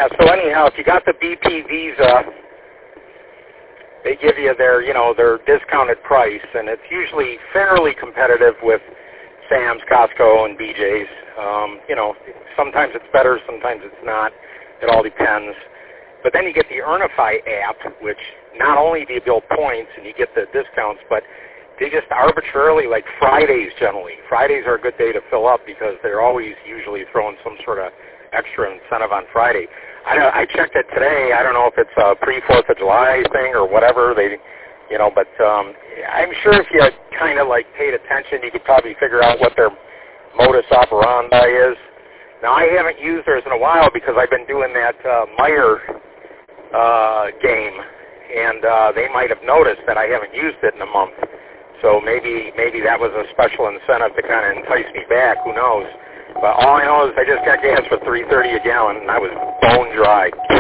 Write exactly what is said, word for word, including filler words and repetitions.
Yeah, so anyhow, if you got the B P Visa, they give you their, you know, their discounted price, and it's usually fairly competitive with Sam's, Costco, and B J's. Um, you know, sometimes it's better, sometimes it's not. It all depends. But then you get the Earnify app, which not only do you build points and you get the discounts, but they just arbitrarily, like Fridays generally. Fridays are a good day to fill up because they're always usually throwing some sort of extra incentive on Friday. I, don't, I checked it today. I don't know if it's a pre-fourth of July thing or whatever. They, you know, but um, I'm sure if you kind of like paid attention, you could probably figure out what their modus operandi is. Now, I haven't used theirs in a while because I've been doing that uh, Meyer uh, game, and uh, they might have noticed that I haven't used it in a month. So maybe maybe that was a special incentive to kind of entice me back. Who knows? But all I know is I just got gas for three thirty a gallon, and I was bone dry.